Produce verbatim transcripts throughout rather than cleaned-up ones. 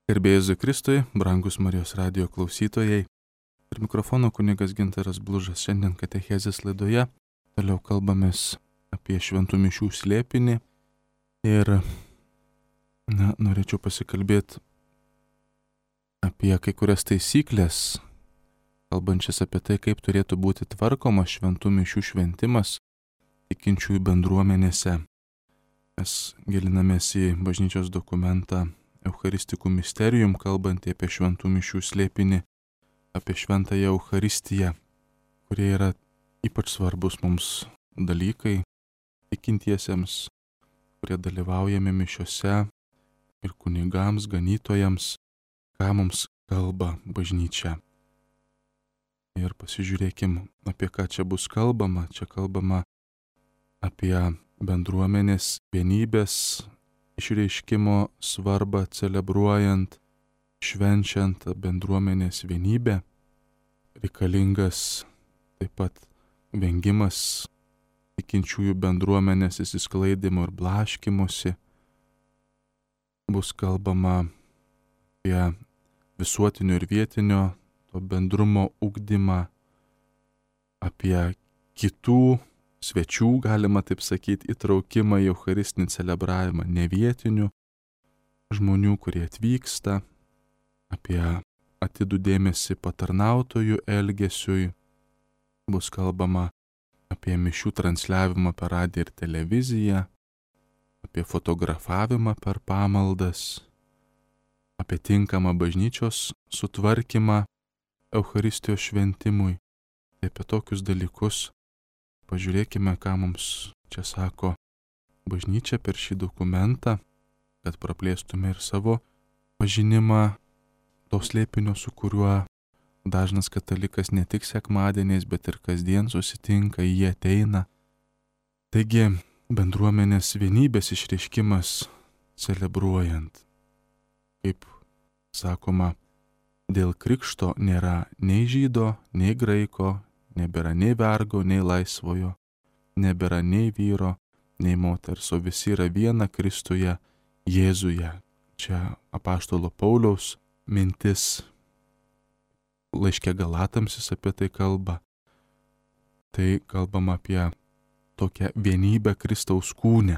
Garbėjai Jėzui Kristui, brangus Marijos radijo klausytojai. Ir mikrofono kunigas Gintaras Blužas. Šiandien katechezės laidoje toliau kalbamės apie šventų mišių slėpinį. Ir na, norėčiau pasikalbėti apie kai kurias taisyklės, kalbančias apie tai, kaip turėtų būti tvarkomas šventų mišių šventimas tikinčiųjų bendruomenėse. Mes gilinamės į bažnyčios dokumentą Eucharistikų Mysterium, kalbantį apie šventų mišių slėpinį, apie šventąją Eucharistiją, kurie yra ypač svarbus mums dalykai, tikintiesiems, kurie dalyvaujame mišiose ir kunigams, ganytojams, ką mums kalba bažnyčia. Ir pasižiūrėkim, apie ką čia bus kalbama. Čia kalbama apie bendruomenės vienybės išreiškimo svarbą celebruojant, švenčiant bendruomenės vienybę. Reikalingas taip pat vengimas tikinčiųjų bendruomenės įsisklaidimo ir blaškymosi. Bus kalbama apie visuotinio ir vietinio to bendrumo ugdymą, apie kitų svečių, galima taip sakyti, įtraukimą į eucharistinį celebravimą nevietinių žmonių, kurie atvyksta, apie atidų dėmesį patarnautojų elgesiui. Bus kalbama apie mišių transliavimą per radiją ir televiziją, apie fotografavimą per pamaldas, apie tinkamą bažnyčios sutvarkymą Eucharistijos šventimui. Tai apie tokius dalykus pažiūrėkime, ką mums čia sako bažnyčia per šį dokumentą, kad praplėstume ir savo pažinimą to slėpinio, su kuriuo dažnas katalikas ne tik sekmadieniais, bet ir kasdien susitinka, jie ateina. Taigi, bendruomenės vienybės išreiškimas celebruojant. Kaip sakoma, dėl krikšto nėra nei žydo, nei graiko, nebėra nei vergo, nei laisvojo, nebėra nei vyro, nei moters, o visi yra viena Kristuje, Jėzuje. Čia apaštalo Pauliaus mintis, laiške Galatams jis apie tai kalba. Tai kalbama apie tokią vienybę Kristaus kūne.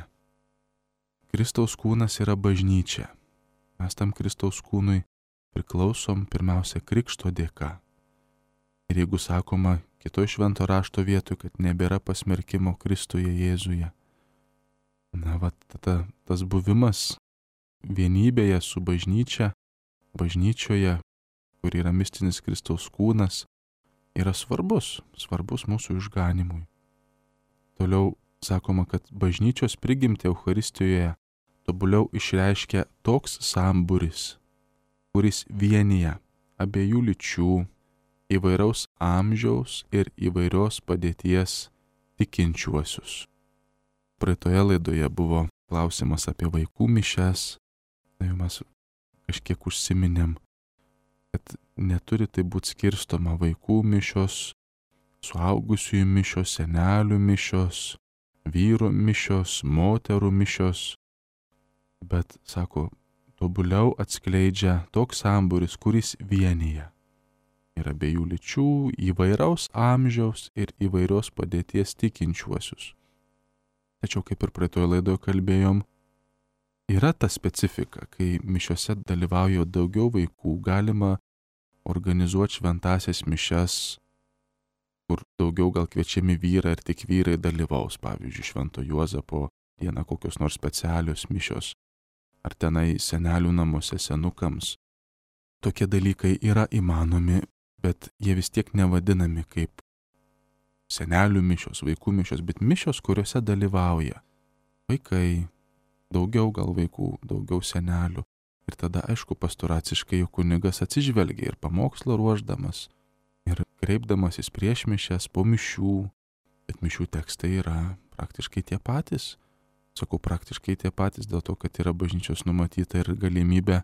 Kristaus kūnas yra bažnyčia. Mes tam Kristaus kūnui priklausom pirmiausia krikšto dėka. Ir jeigu sakoma kitoj švento rašto vietoj, kad nebėra pasmerkimo Kristuje Jėzuje, na, va, tada tas buvimas vienybėje su bažnyčia, bažnyčioje, kur yra mistinis Kristaus kūnas, yra svarbus, svarbus mūsų išganimui. Toliau sakoma, kad bažnyčios prigimtį Eucharistijoje tobuliau išreiškia toks sambūris, kuris vienyje abiejų lyčių, įvairaus amžiaus ir įvairios padėties tikinčiuosius. Praeitoje laidoje buvo klausimas apie vaikų mišias. Tai mes kažkiek užsiminėm, kad neturi tai būti skirstoma vaikų mišios, suaugusiųjų mišios, senelių mišios, vyrų mišios, moterų mišios. Bet, sako, tobuliau atskleidžia toks sambūris, kuris vienyje. Ir abiejų lyčių, įvairaus amžiaus ir įvairios padėties tikinčiuosius. Tačiau, kaip ir praeitoje laidoje kalbėjom, yra ta specifika, kai mišiose dalyvauja daugiau vaikų, galima organizuoti šventąsias mišias, kur daugiau gal kviečiami vyrai ir tik vyrai dalyvaus, pavyzdžiui, Švento Juozapo dieną kokios nors specialios mišios, ar tenai senelių namuose senukams. Tokie dalykai yra įmanomi, bet jie vis tiek nevadinami kaip senelių mišios, vaikų mišios, bet mišios, kuriuose dalyvauja vaikai, daugiau gal vaikų, daugiau senelių. Ir tada, aišku, pastoraciškai jau kunigas atsižvelgia ir pamokslą ruošdamas, ir kreipdamasis prieš mišias, po mišių, bet mišių tekstai yra praktiškai tie patys. Sakau, praktiškai tie patys dėl to, kad yra bažnyčios numatyta ir galimybė,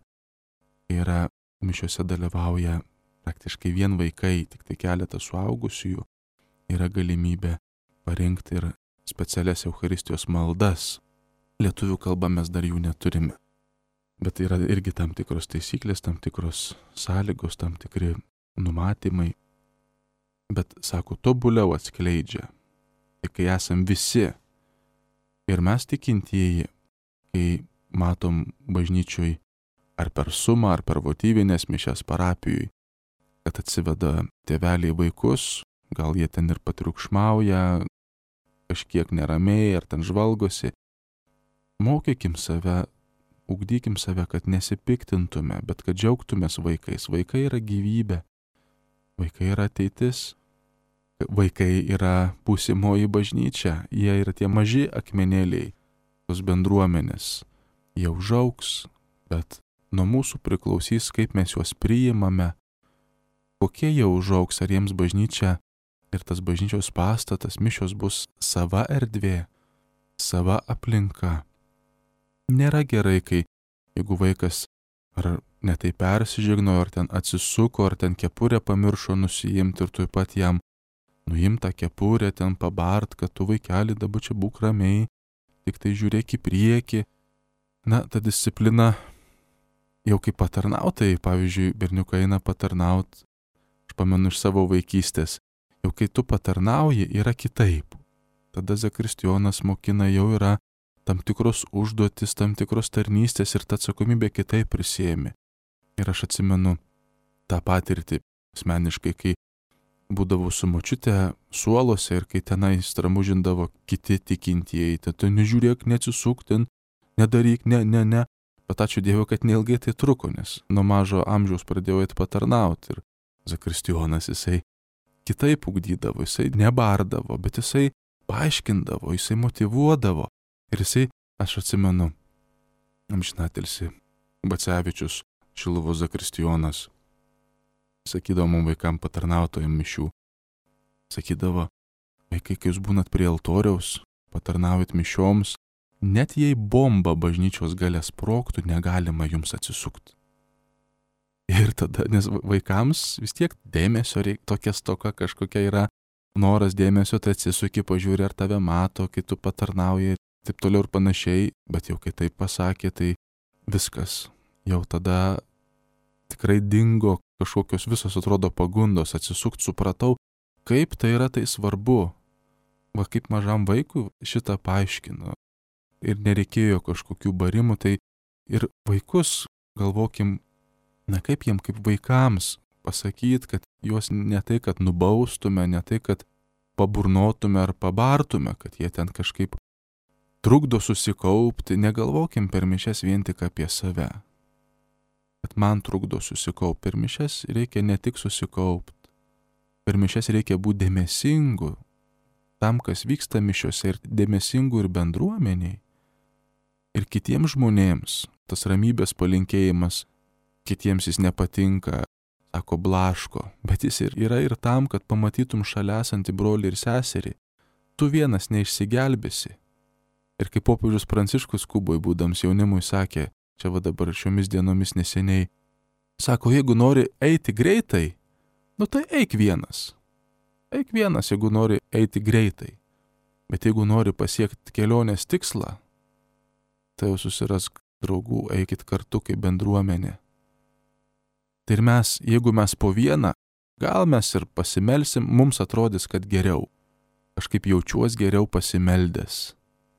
yra mišiose dalyvauja praktiškai vien vaikai, tik tai keletas suaugusiųjų, yra galimybė parinkti ir specialias Eucharistijos maldas. Lietuvių kalba mes dar jų neturime. Bet tai yra irgi tam tikros taisyklės, tam tikros sąlygos, tam tikri numatymai. Bet, sako, tobuliau atskleidžia. Tai kai esam visi ir mes tikintieji, kai matom bažnyčioj ar per sumą, ar per votyvinės mišias parapijoj, kad atsiveda tėveliai vaikus, gal jie ten ir patriukšmauja, kažkiek neramiai, ar ten žvalgosi. Mokykim save, ugdykim save, kad nesipiktintume, bet kad džiaugtumės vaikais. Vaikai yra gyvybė, vaikai yra ateitis, vaikai yra būsimoji bažnyčia, jie yra tie maži akmenėliai, tos bendruomenės. Jie užaugs, bet nuo mūsų priklausys, kaip mes juos priimame, kokie jie užaugs, ar jiems bažnyčia ir tas bažnyčios pastatas, mišios bus sava erdvė, sava aplinka. Nėra gerai, kai jeigu vaikas ar netai persižegnojo, ar ten atsisuko, ar ten kepurę pamiršo nusiimti ir tuoj pat jam nuimtą kepurę ten pabart, kad tu vaikeli dabar čia būk ramiai, tik tai žiūrėk į priekį. Na, ta disciplina jau kaip patarnautai, pavyzdžiui, berniukai eina patarnaut, aš pamenu iš savo vaikystės, jau kai tu patarnauji, yra kitaip. Tada zakristijonas mokina, jau yra tam tikros užduotis, tam tikros tarnystės ir ta atsakomybė kitaip prisėmė. Ir aš atsimenu tą patirtį asmeniškai, kai būdavau su močiute suolose ir kai tenai stramužindavo kiti tikintieji, tai tu nežiūrėk, neatsisuk ten, nedaryk, ne, ne, ne. Bet ačiū Dievui, kad neilgai tai truko, nes nuo mažo amžiaus pradėjau eiti patarnauti. Ir zakristijonas jisai kitaip ugdydavo, jisai nebardavo, bet jisai paaiškindavo, jisai motyvuodavo. Ir jisai, aš atsimenu, amžinatilsį, Bacevičius, Šiluvos zakristijonas, sakydavo mums vaikam patarnautojam mišių, sakydavo, vaikai, kai jūs būnat prie altoriaus, patarnaujat mišioms, net jei bomba bažnyčios gale sprogtų, negalima jums atsisukti. Ir tada, nes vaikams vis tiek dėmesio reikia, tokia stoka kažkokia yra, noras dėmesio, tai atsisuki, pažiūri, ar tave mato, kai tu patarnauji, taip toliau ir panašiai, bet jau kai taip pasakė, tai viskas. Jau tada tikrai dingo kažkokios visos, atrodo, pagundos atsisukti, supratau, kaip tai yra tai svarbu. Va kaip mažam vaikui šitą paaiškino. Ir nereikėjo kažkokių barimų, tai ir vaikus galvokim, na kaip jiem kaip vaikams pasakyti, kad juos ne tai, kad nubaustume, ne tai, kad paburnotume ar pabartume, kad jie ten kažkaip trukdo susikaupti, negalvokim per mišias vien tik apie save. Kad man trukdo susikaupti, per mišias reikia ne tik susikaupti, per mišias reikia būti dėmesingu tam, kas vyksta mišiose, ir dėmesingu ir bendruomeniai, ir kitiems žmonėms. Tas ramybės palinkėjimas, kitiems jis nepatinka, sako blaško, bet jis ir yra ir tam, kad pamatytum šalia esantį brolį ir seserį. Tu vienas neišsigelbėsi. Ir kaip popiežius Pranciškus Kuboj būdams jaunimui sakė, čia va dabar šiomis dienomis neseniai, sako, jeigu nori eiti greitai, nu tai eik vienas. Eik vienas, jeigu nori eiti greitai. Bet jeigu nori pasiekti kelionės tikslą, tai jau susirask draugų, eikit kartu kaip bendruomenė. Tai ir mes, jeigu mes po vieną, gal mes ir pasimelsim, mums atrodys, kad geriau. Kažkaip jaučiuos geriau pasimeldęs.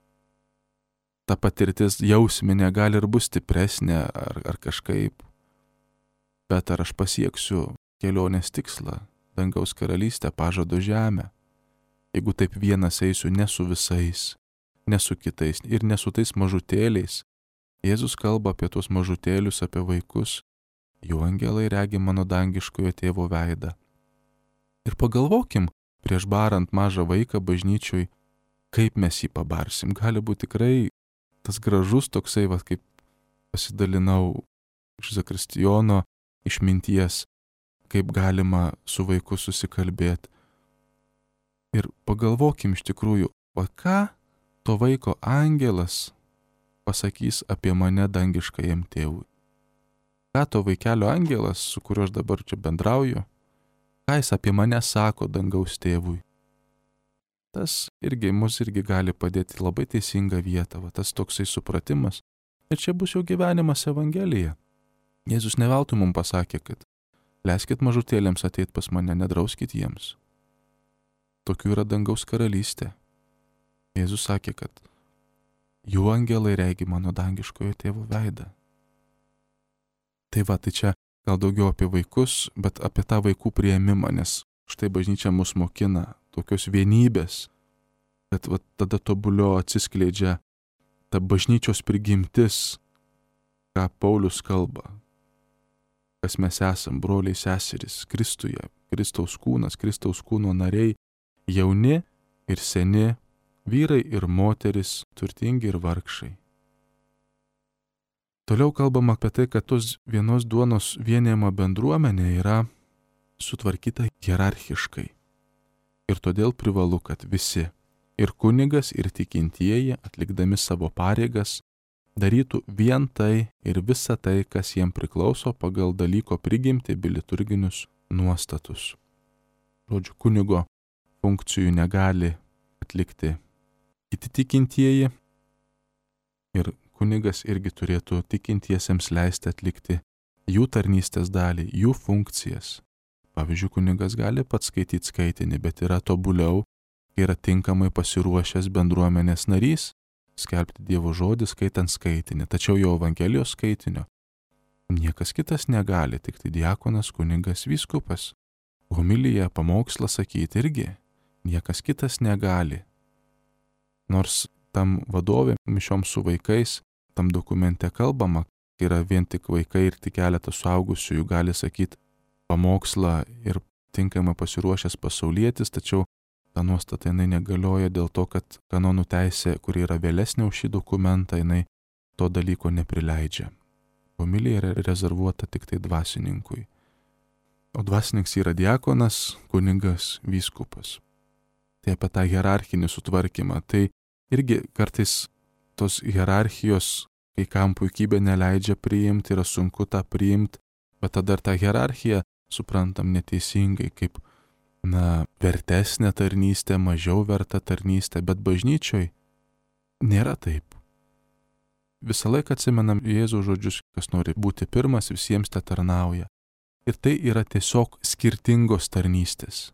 Ta patirtis jausminė gali ir bus stipresnė ar, ar kažkaip. Bet ar aš pasieksiu kelionės tikslą, dangaus karalystę, pažado žemę, jeigu taip vienas eisiu ne su visais, ne su kitais ir ne su tais mažutėliais. Jėzus kalba apie tuos mažutėlius, apie vaikus, jų angelai regi mano dangiškojo tėvo veidą. Ir pagalvokim, prieš barant mažą vaiką bažnyčioj, kaip mes jį pabarsim. Gali būti tikrai tas gražus toksai, va, kaip pasidalinau iš zakristijono išminties, kaip galima su vaiku susikalbėti. Ir pagalvokim iš tikrųjų, o ką to vaiko angelas pasakys apie mane dangiškajam tėvui. Ką to vaikelio angelas, su kuriuo aš dabar čia bendrauju, ką jis apie mane sako dangaus tėvui. Tas irgi mus irgi gali padėti labai teisingą vietą, va, tas toksai supratimas, Ir čia bus jo gyvenimas Evangelija. Jėzus ne veltui mums pasakė, kad leiskit mažutėlėms ateit pas mane, nedrauskit jiems. Tokių yra dangaus karalystė. Jėzus sakė, kad jų angelai regi mano dangiškojo tėvo veidą. Tai va, tai čia gal daugiau apie vaikus, bet apie tą vaikų priėmimą, nes štai bažnyčia mus mokina tokios vienybės, kad va, tada tobulio atsiskleidžia ta bažnyčios prigimtis, ką Paulius kalba, kas mes esam, broliai seserys, Kristuje, Kristaus kūnas, Kristaus kūno nariai, jauni ir seni, vyrai ir moteris, turtingi ir vargšai. Toliau kalbama apie tai, kad tos vienos duonos vienijama bendruomenė yra sutvarkyta hierarchiškai. Ir todėl privalu, kad visi, ir kunigas, ir tikintieji, atlikdami savo pareigas, darytų vien tai ir visa tai, kas jiem priklauso pagal dalyko prigimtį bei liturginius nuostatus. Žodžiu, kunigo funkcijų negali atlikti kiti tikintieji ir kunigas irgi turėtų tikintiesiems leisti atlikti jų tarnystės dalį, jų funkcijas. Pavyzdžiui, kunigas gali pats skaityti skaitinį, bet yra tobuliau, kai yra tinkamai pasiruošęs bendruomenės narys, skelbti Dievo žodį skaitant skaitinį, tačiau jo Evangelijos skaitinio niekas kitas negali, tik tai diakonas, kunigas, vyskupas. Homiliją, pamokslą sakyti irgi niekas kitas negali. Nors tam vadovė mišioms su vaikais, tam dokumente kalbama, kai yra vien tik vaikai ir tik keletas suaugusiųjų gali sakyti pamokslą ir tinkamai pasiruošęs pasaulietis, tačiau ta nuostata jinai negalioja dėl to, kad kanonų teisė, kuri yra vėlesnė už šį dokumentą, jinai to dalyko neprileidžia. Homilija yra rezervuota tik tai dvasininkui. O dvasininkas yra diakonas, kunigas, vyskupas. Tai apie tą hierarchinį sutvarkymą. Tai irgi kartais tos hierarchijos, kai kam puikybė neleidžia priimti, yra sunku tą priimti, bet tada tą hierarchiją suprantam neteisingai, kaip, na, vertesnė tarnystė, mažiau verta tarnystė, bet bažnyčioj nėra taip. Visą laiką atsimenam Jėzaus žodžius, kas nori būti pirmas, visiems te tarnauja. Ir tai yra tiesiog skirtingos tarnystės.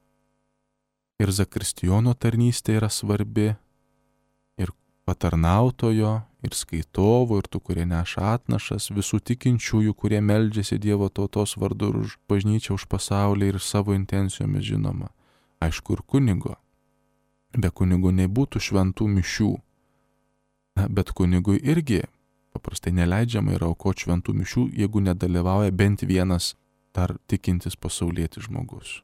Ir zakristijono tarnystė yra svarbi, ir patarnautojo, ir skaitovo, ir tų, kurie neša atnašas, visų tikinčiųjų, kurie meldžiasi Dievo tautos vardu už bažnyčią, už pasaulį ir savo intencijomis žinoma. Aišku, ir kunigo. Be kunigo nebūtų šventų mišių. Na, bet kunigui irgi paprastai neleidžiama yra aukoti šventų mišių, jeigu nedalyvauja bent vienas dar tikintis pasaulietis žmogus.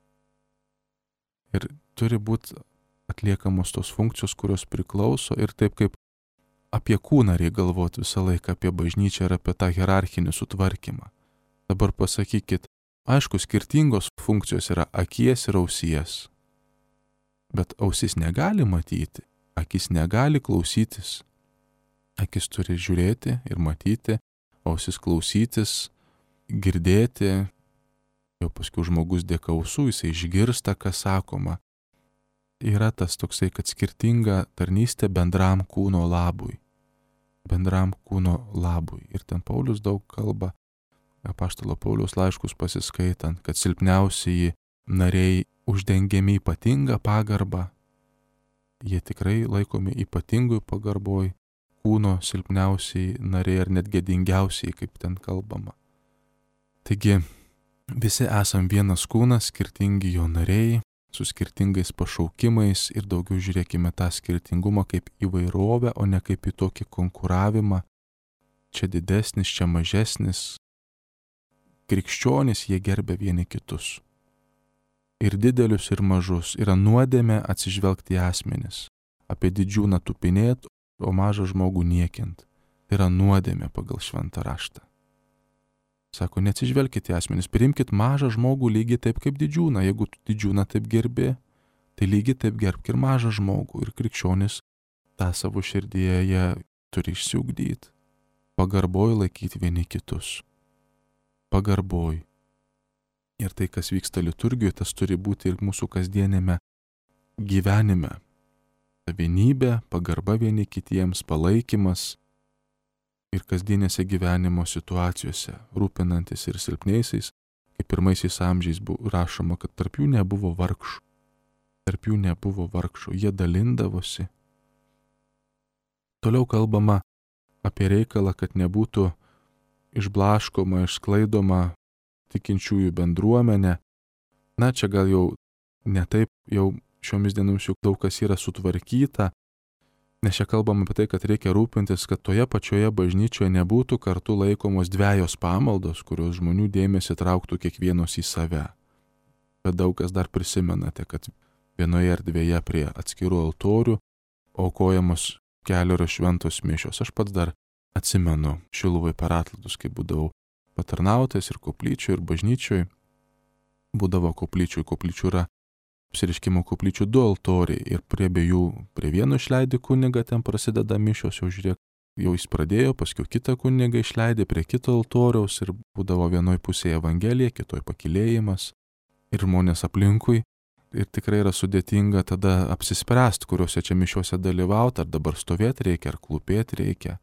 Ir turi būti atliekamos tos funkcijos, kurios priklauso, ir taip kaip apie kūną reikia galvoti visą laiką, apie bažnyčią ir apie tą hierarchinį sutvarkymą. Dabar pasakykit, aišku, skirtingos funkcijos yra akies ir ausies, bet ausis negali matyti, akis negali klausytis. Akis turi žiūrėti ir matyti, ausis klausytis, girdėti, jau paskui žmogus dėka ausų, jisai išgirsta, kas sakoma. Yra tas toksai, kad skirtinga tarnystė bendram kūno labui. Bendram kūno labui. Ir ten Paulius daug kalba, apaštalo Pauliaus laiškus pasiskaitant, kad silpniausiai nariai uždengiami ypatingą pagarbą. Jie tikrai laikomi ypatingoj pagarboj. Kūno silpniausiai nariai ar net gėdingiausiai, kaip ten kalbama. Taigi, visi esam vienas kūnas, skirtingi jo nariai, su skirtingais pašaukimais ir daugiau žiūrėkime tą skirtingumą kaip įvairovę, o ne kaip į tokį konkuravimą. Čia didesnis, čia mažesnis. Krikščionys jie gerbia vieni kitus. Ir didelius, ir mažus. Yra nuodėmė atsižvelgti į asmenis. Apie didžiūną tupinėt, o mažą žmogų niekint. Tai yra nuodėmė pagal šventą raštą. Sako, neatsižvelkite į asmenis, priimkit mažą žmogų lygiai taip kaip didžiūną. Jeigu tu didžiūną taip gerbi, tai lygiai taip gerbk ir mažą žmogų. Ir krikščionis tą savo širdyje jie turi išsiugdyti. Pagarboj laikyti vieni kitus. Pagarboj. Ir tai, kas vyksta liturgijoje, tas turi būti ir mūsų kasdienėme gyvenime. Vienybė, pagarba vieni kitiems, palaikymas ir kasdienėse gyvenimo situacijose, rūpinantis ir silpniaisiais, kaip pirmaisiais amžiais buvo rašoma, kad tarp jų nebuvo vargšų. Tarp jų nebuvo vargšų, jie dalindavosi. Toliau kalbama apie reikalą, kad nebūtų išblaškoma, išsklaidoma tikinčiųjų bendruomenė. Na, čia gal jau ne taip, jau šiomis dienomis juk daug kas yra sutvarkyta, nes čia kalbam apie tai, kad reikia rūpintis, kad toje pačioje bažnyčioje nebūtų kartu laikomos dviejos pamaldos, kurios žmonių dėmesį trauktų kiekvienos į save. Bet daug kas dar prisimenate, kad vienoje erdvėje prie atskirų altorių aukojamos kelios šventos mišios. Aš pats dar atsimenu Šiluvoj per atlaidus, kai būdavau patarnautojas ir koplyčioj, ir bažnyčioj. Būdavo koplyčioj, koplyčių yra apsireiškimo koplyčių du altoriai ir prie abiejų, prie vieno išleidė kunigą, ten prasideda mišios, jau žiūrėk, jau jis pradėjo, paskui kitą kunigą išleidė prie kito altoriaus ir būdavo vienoj pusėje evangelija, kitoj pakilėjimas ir žmonės aplinkui. Ir tikrai yra sudėtinga tada apsispręsti, kuriuose čia mišiuose dalyvauti, ar dabar stovėti reikia, ar klūpėti reikia.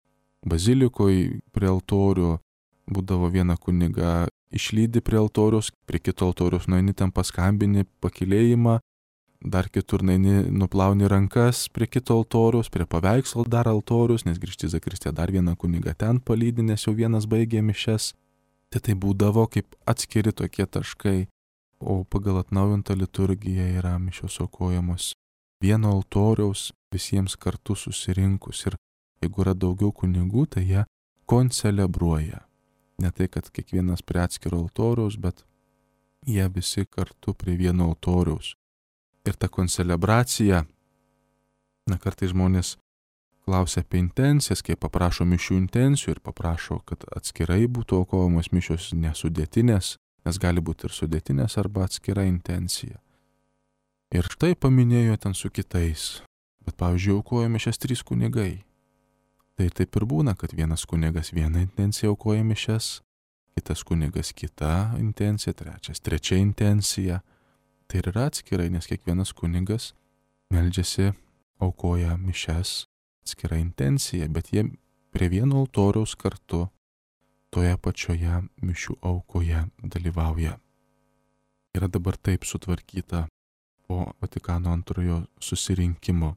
Bazilikoje prie altorių būdavo viena kuniga išlydi prie altorius, prie kito altorius nueini ten paskambini pakilėjimą, dar kitur nueini nuplauni rankas prie kito altorius, prie paveikslo dar altorius, nes grįžti zakristė dar vieną kunigą ten palydi, nes jau vienas baigė mišes. Tai tai būdavo kaip atskiri tokie taškai, o pagal atnaujintą liturgiją yra mišios aukojamos vieno altoriaus visiems kartu susirinkus. Ir jeigu yra daugiau kunigų, tai jie koncelebruoja. Ne tai, kad kiekvienas prie atskiro altoriaus, bet jie visi kartu prie vieno altoriaus. Ir ta koncelebracija, na kartais žmonės klausia apie intencijas, kai paprašo mišių intencijų ir paprašo, kad atskirai būtų aukojamos mišios nesudėtinės, nes gali būti ir sudėtinės arba atskira intencija. Ir štai paminėjo ten su kitais, bet pavyzdžiui, aukojo mišias trys kunigai. Tai taip ir būna, kad vienas kunigas vieną intenciją aukoja mišias, kitas kunigas kitą intenciją, trečias trečia intencija. Tai ir yra atskirai, nes kiekvienas kunigas meldžiasi, aukoja mišias atskirą intenciją, bet jie prie vieno altoriaus kartu toje pačioje mišių aukoje dalyvauja. Yra dabar taip sutvarkyta po Vatikano antrojo susirinkimo.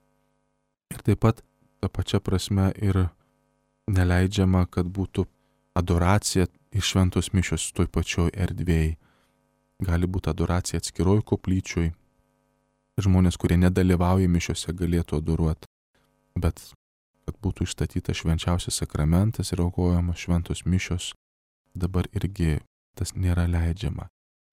Ir taip pat ta pačia prasme ir neleidžiama, kad būtų adoracija ir šventos mišios toj pačioj erdvėj. Gali būti adoracija atskiroj koplyčioj. Žmonės, kurie nedalyvauja mišiose, galėtų adoruoti. Bet kad būtų išstatytas švenčiausias sakramentas ir aukojamos šventos mišios, dabar irgi tas nėra leidžiama.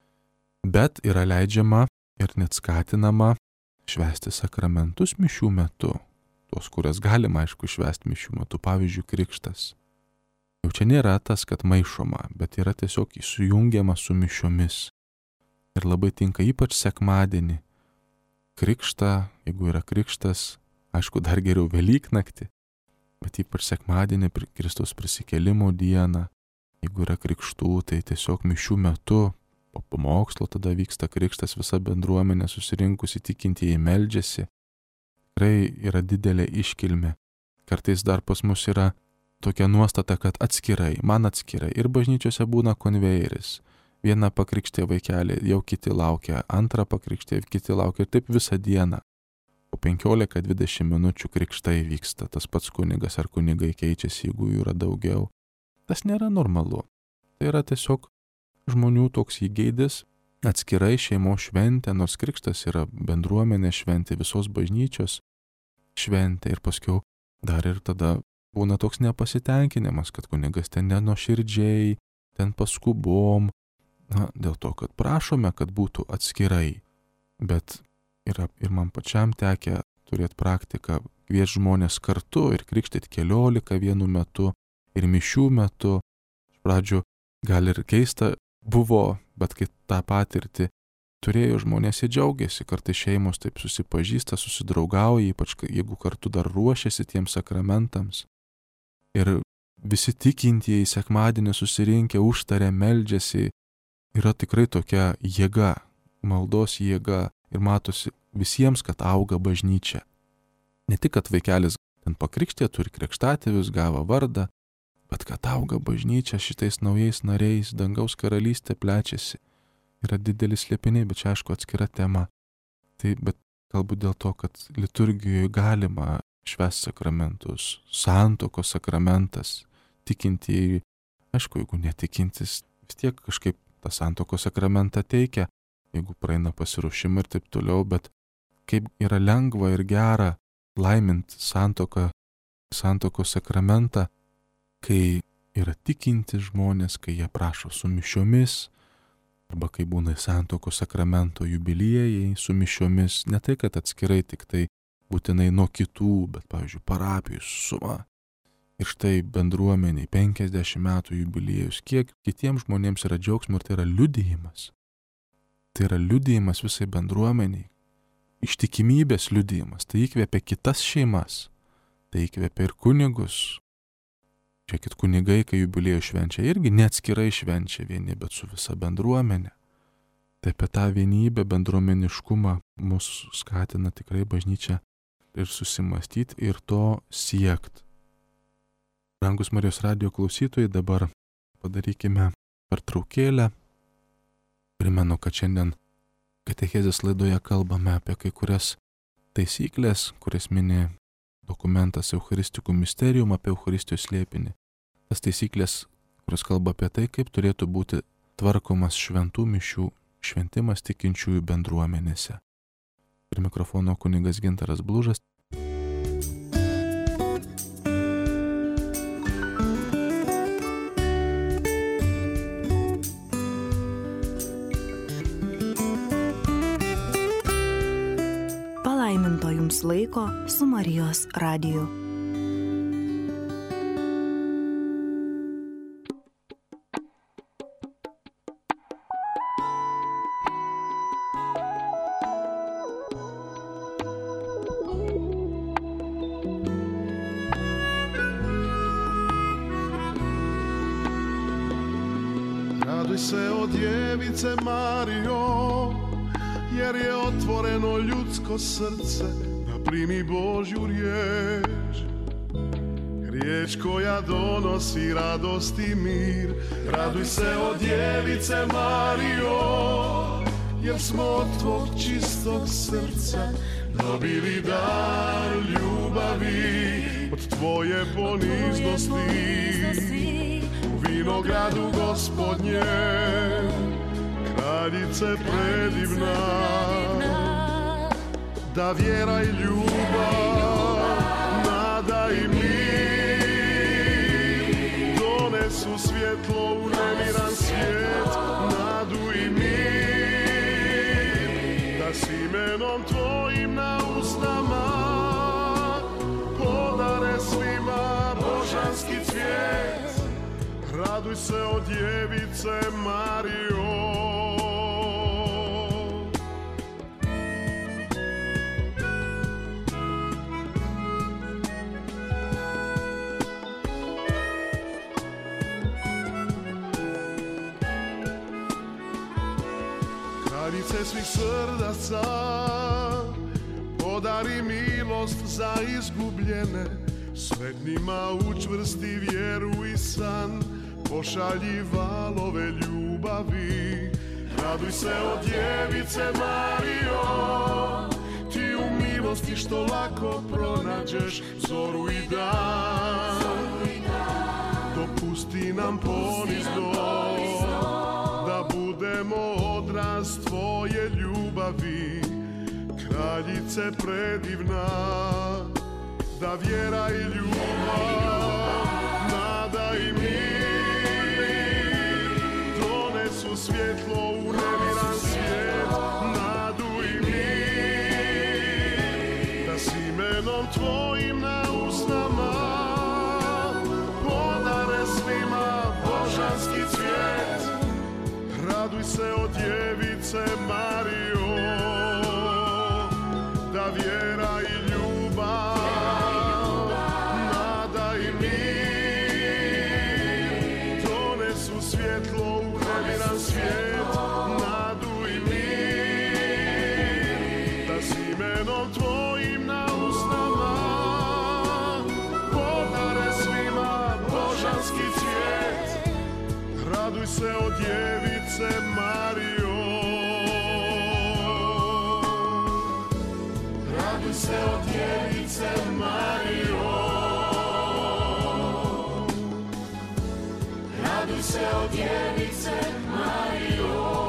Bet yra leidžiama ir net skatinama švęsti sakramentus mišių metu. Tos, kurias galima, aišku, švęsti mišių metu, pavyzdžiui, krikštas. Jau čia nėra tas, kad maišoma, bet yra tiesiog sujungiama su mišiomis. Ir labai tinka ypač sekmadienį. Krikštą, jeigu yra krikštas, aišku, dar geriau Velyknaktį, bet ypač sekmadienį, Kristaus prisikėlimo dieną, jeigu yra krikštų, tai tiesiog mišių metu, po pamokslo tada vyksta krikštas, visa bendruomenė susirinkusi tikintieji meldžiasi. Tikrai yra didelė iškilmė. Kartais dar pas mus yra tokia nuostata, kad atskirai, man atskirai. Ir bažnyčiose būna konvejeris. Viena pakrikštė vaikelį, jau kiti laukia, antrą pakrikštė, kiti laukia ir taip visą dieną. Po penkiolika dvidešimt minučių krikštai vyksta. Tas pats kunigas ar kunigai keičiasi, jeigu jų yra daugiau. Tas nėra normalu. Tai yra tiesiog žmonių toks įgeidis. Atskirai šeimos šventė, nors krikštas yra bendruomenė šventė, visos bažnyčios šventė ir paskiau dar ir tada būna toks nepasitenkinimas, kad kunigas ten nenuoširdžiai, ten paskubom, na, dėl to, kad prašome, kad būtų atskirai. Bet yra ir man pačiam tekę turėti praktiką, kvies žmonės kartu ir krikštyti keliolika vienu metu ir mišių metu. Iš pradžių gal ir keista buvo, bet kai tą patirtį turėjo žmonės, jie džiaugiasi, kartais šeimos taip susipažįsta, susidraugauja, ypač jeigu kartu dar ruošiasi tiems sakramentams. Ir visi tikintieji sekmadienį susirinkę, užtarė, meldžiasi, yra tikrai tokia jėga, maldos jėga ir matosi visiems, kad auga bažnyčia. Ne tik, kad vaikelis ten pakrikštė, turi krikštatėvius, gavo vardą, bet kad auga bažnyčia šitais naujais nariais, dangaus karalystė plečiasi, yra didelis slėpiniai, bet čia aišku atskira tema. Tai, bet galbūt dėl to, kad liturgijoje galima švęsti sakramentus, santuokos sakramentas, tikintieji, aišku, jeigu netikintis, vis tiek kažkaip tą santuokos sakramentą teikia, jeigu praeina pasiruošimą ir taip toliau, bet kaip yra lengva ir gera laiminti santuoką, santuokos sakramentą, kai yra tikinti žmonės, kai jie prašo su mišiomis, arba kai būna santuokos sakramento jubiliejai su mišiomis, ne tai, kad atskirai tik tai būtinai nuo kitų, bet, pavyzdžiui, parapijų suma. Ir štai bendruomeniai penkiasdešimt metų jubiliejus, kiek kitiems žmonėms yra džiaugsmo ir tai yra liudijimas. Tai yra liudijimas visai bendruomeniai, ištikimybės liudijimas, tai įkvėpia kitas šeimas, tai įkvėpia ir kunigus. Žiūrėkit, kunigai, kai jubiliejų švenčia, irgi neatskirai švenčia vieni, bet su visa bendruomenė. Tai apie tą vienybę, bendruomeniškumą mus skatina tikrai bažnyčia ir susimastyti ir to siekti. Brangus Marijos radijo klausytojai, dabar padarykime pertraukėlę. Primenu, kad šiandien katechezės laidoje kalbame apie kai kurias taisyklės, kurias mini dokumentas Eucharistikų Mysterium apie Eucharistijos slėpinį. Tas taisyklės, kurios kalba apie tai, kaip turėtų būti tvarkomas šventų mišių šventimas tikinčiųjų bendruomenėse. Prie mikrofono kunigas Gintaras Blužas. Palaiminto jums laiko su Marijos radiju. Raduj se o djevice Marijo, jer je otvoreno ljudsko srce da primi Božju riječ. Riječ koja donosi radost i mir. Raduj se o djevice Marijo, jer smo od tvog čistog srca dobili dar ljubavi. Od tvoje poniznosti u vinogradu Gospodnjem, kraljice predivna, da vjera i ljubav, nada i mir donesu svjetlo u nemiran svijet, nadu i mir, da s imenom tvojim na usnama podare svima božanski cvijet. Raduj se o djevice Marijo. Kraljice svih srdaca, podari milost za izgubljene, sretnima učvrsti vjeru i san, pošalji valove ljubavi. Raduj se o djevice Marijo, ti u milosti što lako pronađeš zoru i dan. Dopusti nam ponizno da budemo odraz tvoje ljubavi, kraljice predivna, da vjera i ljubav, nada i mir donesu svjetlo u nemiran svijet, nadu i mir, da s imenom tvojim na usnama podare svima božanski cvijet. Raduj se o djevice Marijo, da vjera i ljubav, nada i mir donesu svjetlo u nemiran svijet, nadu i mir, da s imenom tvojim na usnama Raduj se o djevice Marijo. Raduj se o djevice Marijo. Raduj se o djevice Marijo.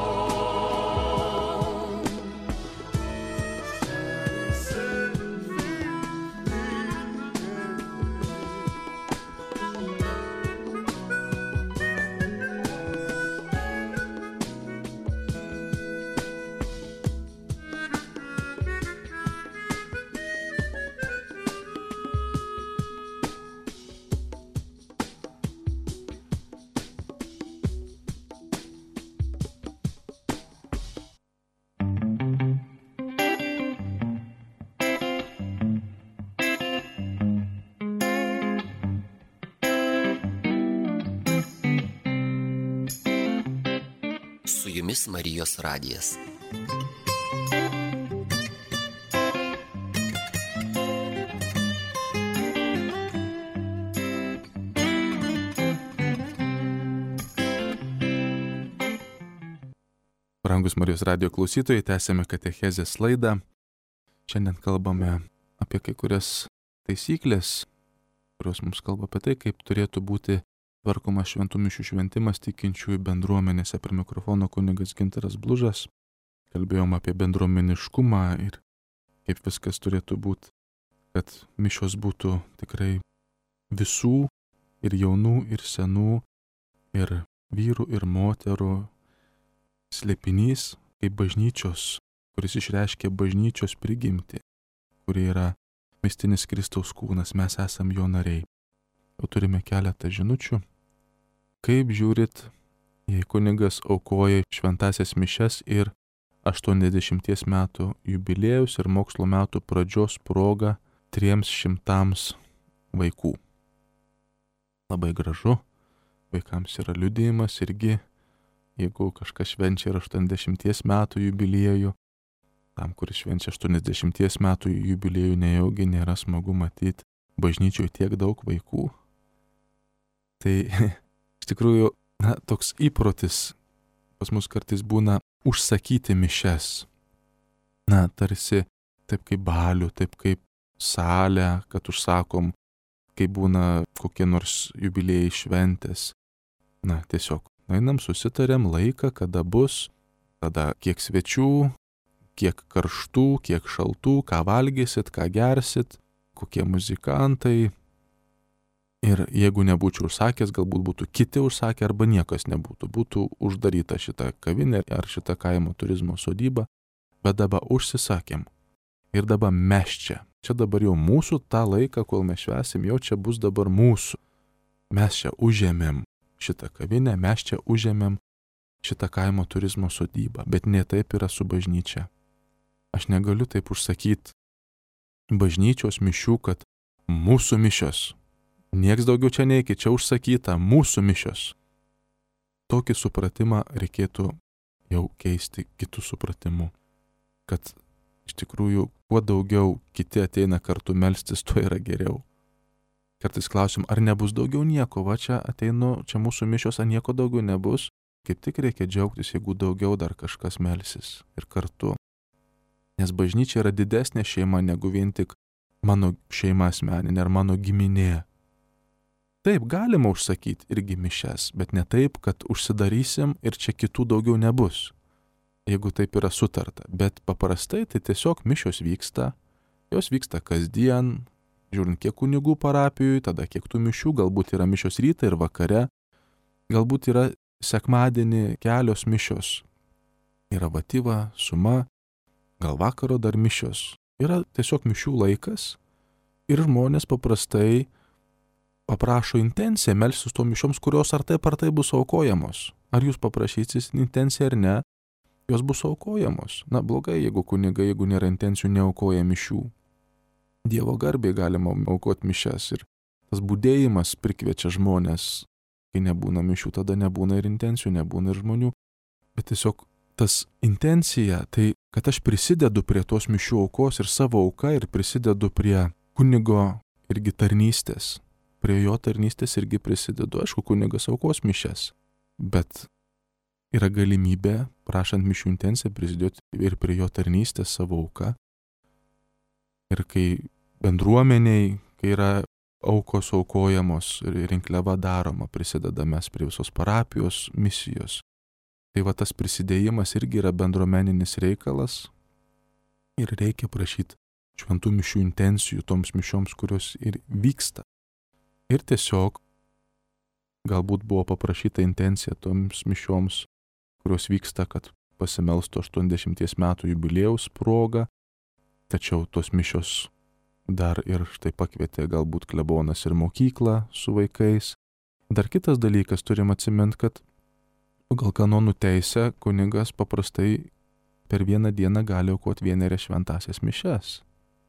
Su jumis Marijos radijas. Brangus Marijos radijo klausytojai, tęsėme katechezės laidą. Šiandien kalbame apie kai kurias taisyklės, kurios mums kalba apie tai, kaip turėtų būti tvarkomas šventų mišių šventimas tikinčiųjų bendruomenėse. Prie mikrofono kunigas Gintaras Blužas. Kalbėjom apie bendruomeniškumą ir kaip viskas turėtų būti, kad mišios būtų tikrai visų, ir jaunų, ir senų, ir vyrų, ir moterų slėpinys, kaip bažnyčios, kuris išreiškia bažnyčios prigimtį, kuri yra mistinis Kristaus kūnas, mes esam jo nariai. Jau turime keletą žinučių. Kaip žiūrit, jei kunigas aukoja šventasias mišias ir aštuoniasdešimties metų jubiliejus ir mokslo metų pradžios proga triems šimtams vaikų? Labai gražu, vaikams yra liudijimas irgi, jeigu kažkas švenčia ir aštuoniasdešimties metų jubiliejų, tam, kuris švenčia aštuoniasdešimties metų jubiliejų, nejaugi nėra smagu matyti bažnyčioje tiek daug vaikų. Tai iš tikrųjų, na, toks įprotis pas mus kartais būna užsakyti mišias. Na, tarsi taip kaip balių, taip kaip salę, kad užsakom, kai būna kokie nors jubiliejai šventės. Na, tiesiog, einam, susitariam laiką, kada bus, tada kiek svečių, kiek karštų, kiek šaltų, ką valgysit, ką gersit, kokie muzikantai. Ir jeigu nebūčiau užsakęs, galbūt būtų kiti užsakę arba niekas nebūtų. Būtų uždaryta šita kavinė ar šita kaimo turizmo sodyba, bet dabar užsisakėm. Ir dabar mes čia. Čia dabar jau mūsų tą laiką, kol mes švęsim, jau čia bus dabar mūsų. Mes čia užėmėm šitą kavinę, mes čia užėmėm šitą kaimo turizmo sodybą, bet ne taip yra su bažnyčia. Aš negaliu taip užsakyti bažnyčios mišių, kad mūsų mišios. Nieks daugiau čia neiki, čia užsakyta mūsų mišios. Tokį supratimą reikėtų jau keisti kitų supratimu, kad iš tikrųjų kuo daugiau kiti ateina kartu melstis, tuo yra geriau. Kartais klausim, ar nebus daugiau nieko, va čia ateinu, čia mūsų mišios, ar nieko daugiau nebus. Kaip tik reikia džiaugtis, jeigu daugiau dar kažkas melsis ir kartu. Nes bažnyčia yra didesnė šeima negu vien tik mano šeima asmeninė ar mano giminė. Taip, galima užsakyti irgi mišias, bet ne taip, kad užsidarysim ir čia kitų daugiau nebus, jeigu taip yra sutarta. Bet paprastai tai tiesiog mišios vyksta, jos vyksta kasdien, žiūrint kiek kunigų parapijui, tada kiek tų mišių, galbūt yra mišios rytą ir vakare, galbūt yra sekmadienį kelios mišios, yra vatyva, suma, gal vakaro dar mišios. Yra tiesiog mišių laikas ir žmonės paprastai paprašo intenciją melstis to mišioms, kurios ar taip ar taip bus aukojamos. Ar jūs paprašysit intenciją ar ne, jos bus aukojamos. Na, blogai, jeigu kunigai, jeigu nėra intencijų, neaukoja mišių. Dievo garbei galima aukoti mišias ir tas budėjimas prikviečia žmonės. Kai nebūna mišių, tada nebūna ir intencijų, nebūna ir žmonių. Bet tiesiog tas intencija, tai kad aš prisidedu prie tos mišių aukos ir savo auka ir prisidedu prie kunigo irgi tarnystės. Prie jo tarnystės irgi prisidedu. Aišku, kunigas aukos mišias. bet yra galimybė, prašant mišių intenciją, prisidėti ir prie jo tarnystės savo auką. Ir kai bendruomeniai, kai yra aukos aukojamos ir rinkliava daroma, prisidedame mes prie visos parapijos misijos. Tai va tas prisidėjimas irgi yra bendruomeninis reikalas ir reikia prašyti šventų mišių intencijų toms mišioms, kurios ir vyksta. Ir tiesiog galbūt buvo paprašyta intencija toms mišioms, kurios vyksta, kad pasimelstų aštuoniasdešimties metų jubiliejaus proga, tačiau tos mišios dar ir štai pakvietė galbūt klebonas ir mokyklą su vaikais. Dar kitas dalykas, turim atsiminti, kad pagal kanonų teisę kunigas paprastai per vieną dieną gali aukoti vienerias šventąsias mišias.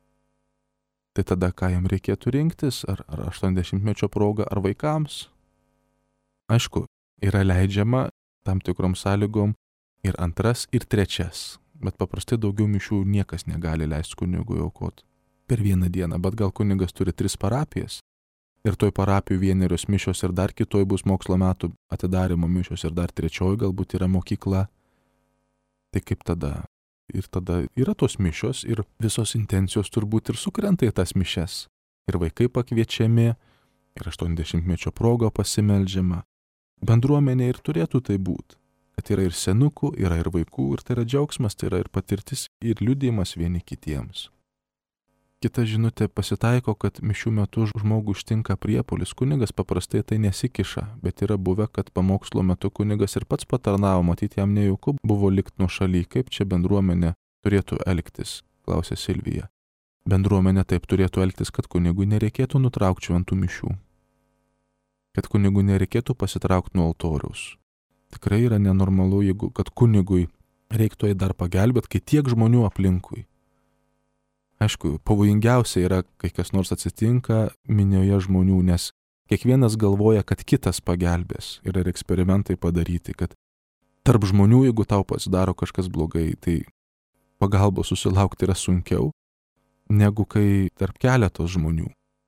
Tai tada ką jam reikėtų rinktis, ar, ar aštuoniasdešimtmečio proga, ar vaikams? Aišku, yra leidžiama tam tikrom sąlygom ir antras, ir trečias, bet paprastai daugiau mišių niekas negali leisti kunigui aukoti per vieną dieną, bet gal kunigas turi tris parapijas ir toj parapijų vienerios mišios ir dar kitoj bus mokslo metų atidarimo mišios ir dar trečioji galbūt yra mokykla. Tai kaip tada? Ir tada yra tos mišios ir visos intencijos turbūt ir sukrenta į tas mišias. Ir vaikai pakviečiami, ir aštuoniasdešimtmečio proga pasimeldžiama. Bendruomenė ir turėtų tai būti. Kad yra ir senukų, yra ir vaikų, ir tai yra džiaugsmas, tai yra ir patirtis, ir liudijimas vieni kitiems. Kita žinutė pasitaiko, kad mišių metu žmogų ištinka priepuolis. Kunigas paprastai tai nesikiša, bet yra buvę, kad pamokslo metu kunigas ir pats patarnavo, matyti jam nejauku buvo likt nuo šaly, kaip čia bendruomenė turėtų elgtis, klausė Silvija. Bendruomenė taip turėtų elgtis, kad kunigui nereikėtų nutraukti šventų mišių, kad kunigui nereikėtų pasitraukti nuo altoriaus. Tikrai yra nenormalu, jeigu kad kunigui reiktų jai dar pagelbėti, kai tiek žmonių aplinkui. Aišku, pavojingiausia yra, kai kas nors atsitinka minioje žmonių, nes kiekvienas galvoja, kad kitas pagelbės. Yra ir eksperimentai padaryti, kad tarp žmonių, jeigu tau pasidaro kažkas blogai, tai pagalbos susilaukti yra sunkiau, negu kai tarp keletos žmonių.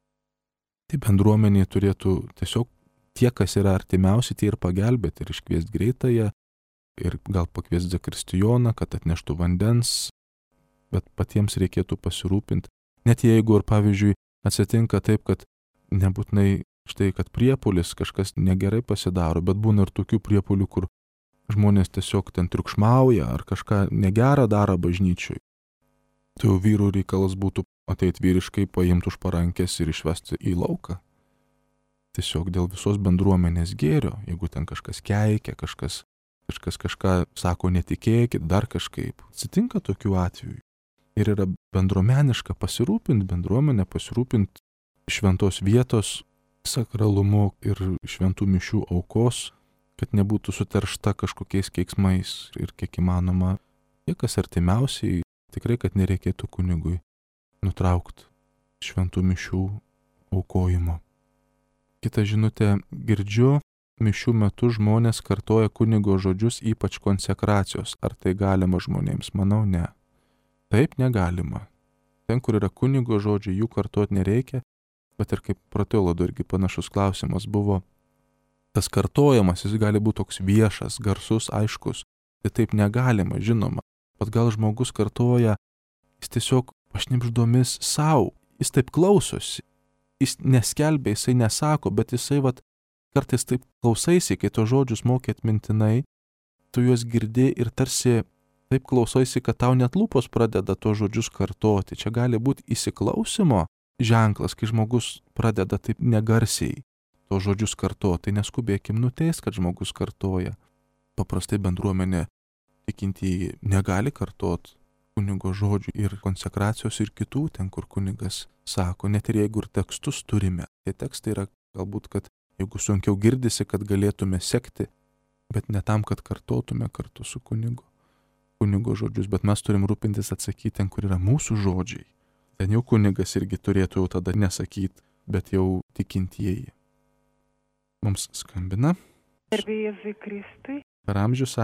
Tai bendruomenė turėtų tiesiog tie, kas yra artimiausi, tie ir pagelbėti ir iškviesti greitąją ir gal pakviesti zakristijoną, kad atneštų vandens, bet patiems reikėtų pasirūpinti. Net jeigu ir, pavyzdžiui, atsitinka taip, kad nebūtinai štai, kad priepuolis kažkas negerai pasidaro, bet būna ir tokių priepuolių, kur žmonės tiesiog ten triukšmauja ar kažką negerą daro bažnyčioj. Tai jau vyrų reikalas būtų ateiti vyriškai, paimti už parankės ir išvesti į lauką. Tiesiog dėl visos bendruomenės gėrio, jeigu ten kažkas keikia, kažkas, kažkas kažką sako netikėkit, dar kažkaip. Atsitinka tokių atvejų. Ir yra bendruomeniška pasirūpinti, bendruomenė pasirūpinti šventos vietos sakralumu ir šventų mišių aukos, kad nebūtų suteršta kažkokiais keiksmais ir kiek įmanoma, tie, kas artimiausiai, tikrai, kad nereikėtų kunigui nutraukti šventų mišių aukojimo. Kita žinutė, girdžiu, mišių metu žmonės kartoja kunigo žodžius, ypač konsekracijos. Ar tai galima žmonėms? Manau, ne. Taip negalima. Ten, kur yra kunigo žodžiai, jų kartuoti nereikia, bet ir kaip proteologų irgi panašus klausimas buvo, tas kartojamas, jis gali būti toks viešas, garsus, aiškus. Tai taip negalima, žinoma. Bet gal žmogus kartoja, jis tiesiog pašnibždomis savo, jis taip klausosi, jis neskelbia, jisai nesako, bet jisai vat, kartais taip klausaisi, kai to žodžius mokė atmintinai, tu juos girdi ir tarsi taip klausaisi, kad tau net lūpos pradeda to žodžius kartoti. Čia gali būti įsiklausimo ženklas, kai žmogus pradeda taip negarsiai to žodžius kartoti. Tai neskubėkim nuteist, kad žmogus kartoja. Paprastai bendruomenė tikintieji negali kartoti kunigo žodžių ir konsekracijos ir kitų, ten kur kunigas sako, net ir jeigu ir tekstus turime. Tie tekstai yra galbūt, kad jeigu sunkiau girdisi, kad galėtume sekti, bet ne tam, kad kartotume kartu su kunigu. kunigo žodžius, bet mes turim rūpintis atsakyti ten, kur yra mūsų žodžiai. Ten jau kunigas irgi turėtų jau tada nesakyti, bet jau tikintieji. Mums skambina. Garbė Jėzui Kristui. Per amžius amen.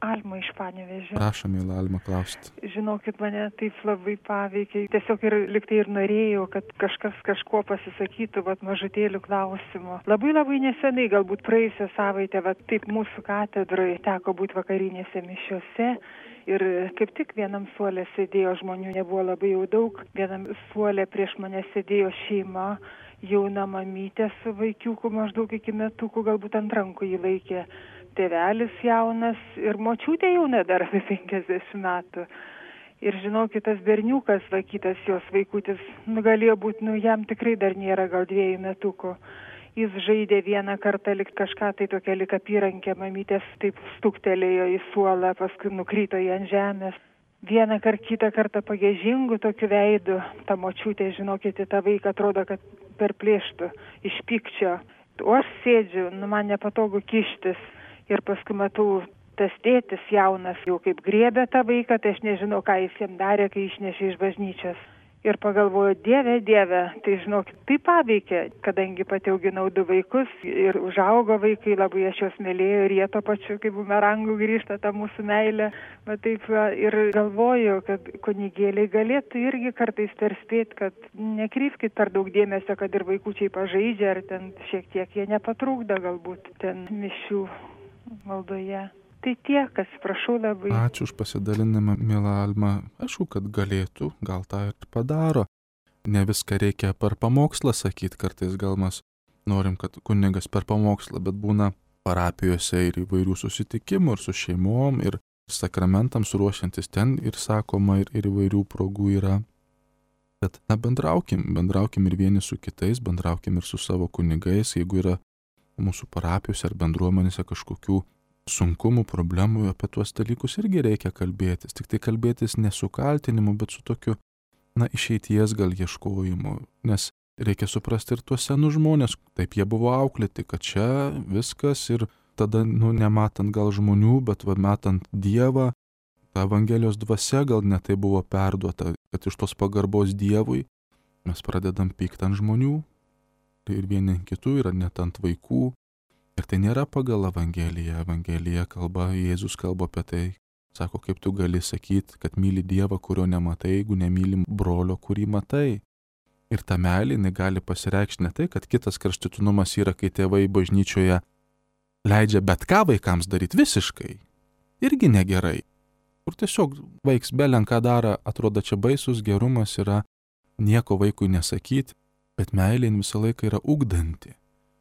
Alma iš Panevėžio. Prašom, mėla Alma, klausti. Žinokit, mane taip labai paveikė. Tiesiog ir liktai ir norėjau, kad kažkas kažko pasisakytų, vat mažutėlių klausimų. Labai labai nesenai, galbūt praėjusią savaitę, vat taip mūsų katedroje teko būti vakarinėse mišiose. Ir kaip tik vienam suole sėdėjo žmonių, nebuvo labai jau daug. Vienam suole prieš mane sėdėjo šeima, jauna mamytė su vaikiuku maždaug iki metukų, galbūt ant rankų jį laikė. Tėvelis jaunas ir močiutė jauna dar apie penkiasdešimt metų. Ir žinokit, tas berniukas, vaikytas jos vaikutis, nu galėjo būti, nu jam tikrai dar nėra gal dviejų metukų. Jis žaidė vieną kartą lik kažką, tai tokia lik apyrankė, mamytės taip stuktelėjo į suolą, paskui nukrito į ant žemės. Vieną kartą, kitą kartą pagėžingų tokiu veidu, ta močiutė, žinokit, tą vaiką atrodo, kad perplėštų iš pykčio. O aš sėdžiu, nu man nepatogu kištis. Ir paskui matau, tas tėtis jaunas jau kaip griebė tą vaiką, tai aš nežinau, ką jis jam darė, kai išnešė iš bažnyčios. Ir pagalvoju, Dieve, Dieve, tai žinok, tai paveikė, kadangi pati auginau du vaikus ir užaugo vaikai, labai aš juos mylėjau ir jie to pačiu kaip bumerangų grįžta tą mūsų meilę. Va taip va, ir galvoju, kad kunigėliai galėtų irgi kartais perspėti, kad nekreipkit per daug dėmesio, kad ir vaikučiai pažaidžia, ar ten šiek tiek jie nepatrūkda galbūt ten mišių maldoje. Tai tiek, kas prašau labai. Ačiū už pasidalinimą, mėla Alma. Aišku, kad galėtų, gal tą ir padaro. Ne viską reikia per pamokslą sakyti, kartais gal mes norim, kad kunigas per pamokslą, bet būna parapijose ir įvairių susitikimų ir su šeimom ir sakramentams ruošiantis ten ir sakoma ir, ir įvairių progų yra. Bet na, bendraukim, bendraukim ir vieni su kitais, bendraukim ir su savo kunigais, jeigu yra mūsų parapijose ar bendruomenėse kažkokių sunkumų, problemų, apie tuos dalykus irgi reikia kalbėtis. Tik tai kalbėtis ne su kaltinimu, bet su tokiu, na, išeities gal ieškojimu. Nes reikia suprasti ir tuos senus žmonės, taip jie buvo auklėti, kad čia viskas ir tada, nu, nematant gal žmonių, bet va, matant Dievą, ta Evangelijos dvasia gal netai buvo perduota, kad iš tos pagarbos Dievui mes pradedam pykti ant žmonių ir vieni kitų yra net ant vaikų. Ir tai nėra pagal Evangeliją. Evangelija kalba, Jėzus kalba apie tai, sako, kaip tu gali sakyti, kad myli Dievą, kurio nematai, jeigu nemyli brolio, kurį matai. Ir ta meilė gali pasireikšti ne tai, kad kitas kraštutinumas yra, kai tėvai bažnyčioje leidžia bet ką vaikams daryti visiškai. Irgi negerai. Kur tiesiog vaiks belenką daro, atrodo čia baisus gerumas yra nieko vaikui nesakyti, bet meilė visą laiką yra ugdanti.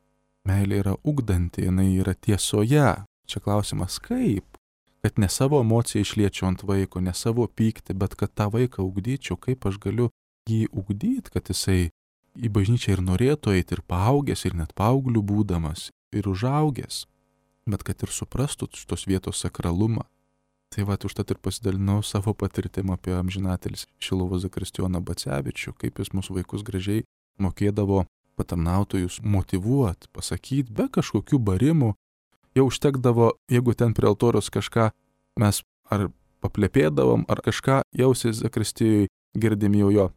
Meilė yra ugdanti, jinai yra tiesoje. Čia klausimas kaip? Kad ne savo emociją išliečiau ant vaiko, ne savo pyktį, bet kad tą vaiką ugdyčiau, kaip aš galiu jį ugdyti, kad jisai į bažnyčią ir norėtų eiti, ir paaugęs, ir net paauglių būdamas, ir užaugęs, bet kad ir suprastų šitos vietos sakralumą. Tai va, užtat ir pasidalinau savo patirtimą apie amžinatelį Šiluvos Zakristijoną Bacevičių, kaip jis mūsų vaikus gražiai mokėdavo patarnautojus motyvuoti, pasakyti, be kažkokių barimų. Jau užtekdavo, jeigu ten prie altoriaus kažką mes ar paplepėdavom, ar kažką jausiai Zakristijui girdim jau jo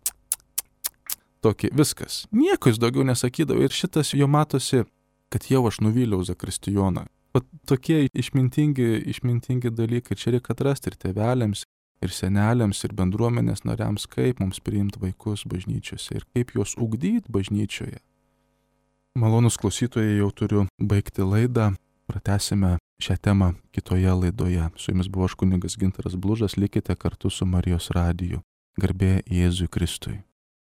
tokį viskas. Nieko jis daugiau nesakydavo ir šitas jo matosi, kad jau aš nuvyliau Zakristijoną. Pat tokie išmintingi, išmintingi dalykai čia reikia atrasti ir tėveliams, ir seneliams, ir bendruomenės nariams, kaip mums priimti vaikus bažnyčiose ir kaip juos ugdyti bažnyčioje. Malonus klausytojai, jau turiu baigti laidą, pratęsime šią temą kitoje laidoje. Su jumis buvo aš kunigas Gintaras Blužas, likite kartu su Marijos radiju. Garbė Jėzui Kristui.